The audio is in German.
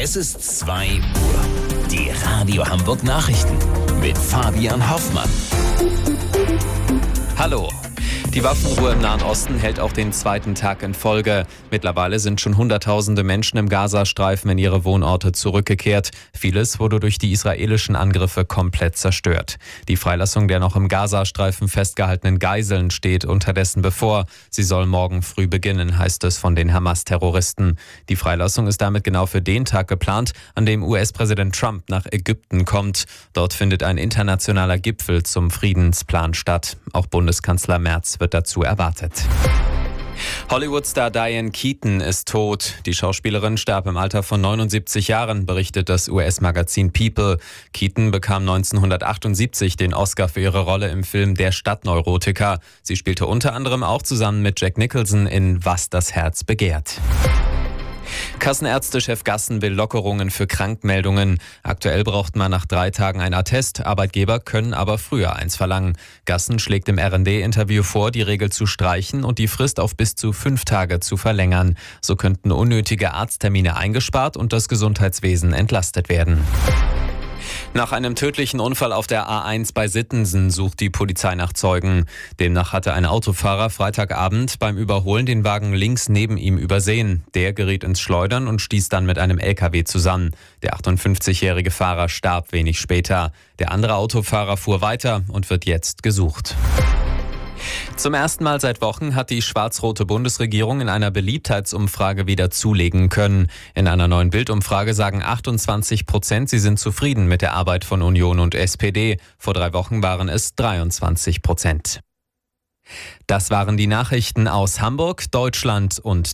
Es ist 2 Uhr. Die Radio Hamburg Nachrichten mit Fabian Hoffmann. Hallo. Die Waffenruhe im Nahen Osten hält auch den zweiten Tag in Folge. Mittlerweile sind schon Hunderttausende Menschen im Gazastreifen in ihre Wohnorte zurückgekehrt. Vieles wurde durch die israelischen Angriffe komplett zerstört. Die Freilassung der noch im Gazastreifen festgehaltenen Geiseln steht unterdessen bevor. Sie soll morgen früh beginnen, heißt es von den Hamas-Terroristen. Die Freilassung ist damit genau für den Tag geplant, an dem US-Präsident Trump nach Ägypten kommt. Dort findet ein internationaler Gipfel zum Friedensplan statt. Auch Bundeskanzler Merz wird dazu erwartet. Hollywood-Star Diane Keaton ist tot. Die Schauspielerin starb im Alter von 79 Jahren, berichtet das US-Magazin People. Keaton bekam 1978 den Oscar für ihre Rolle im Film Der Stadtneurotiker. Sie spielte unter anderem auch zusammen mit Jack Nicholson in Was das Herz begehrt. Kassenärztechef Gassen will Lockerungen für Krankmeldungen. Aktuell braucht man nach 3 Tagen ein Attest. Arbeitgeber können aber früher eins verlangen. Gassen schlägt im RND-Interview vor, die Regel zu streichen und die Frist auf bis zu 5 Tage zu verlängern. So könnten unnötige Arzttermine eingespart und das Gesundheitswesen entlastet werden. Nach einem tödlichen Unfall auf der A1 bei Sittensen sucht die Polizei nach Zeugen. Demnach hatte ein Autofahrer Freitagabend beim Überholen den Wagen links neben ihm übersehen. Der geriet ins Schleudern und stieß dann mit einem LKW zusammen. Der 58-jährige Fahrer starb wenig später. Der andere Autofahrer fuhr weiter und wird jetzt gesucht. Zum ersten Mal seit Wochen hat die schwarz-rote Bundesregierung in einer Beliebtheitsumfrage wieder zulegen können. In einer neuen Bildumfrage sagen 28%, sie sind zufrieden mit der Arbeit von Union und SPD. Vor 3 Wochen waren es 23%. Das waren die Nachrichten aus Hamburg, Deutschland und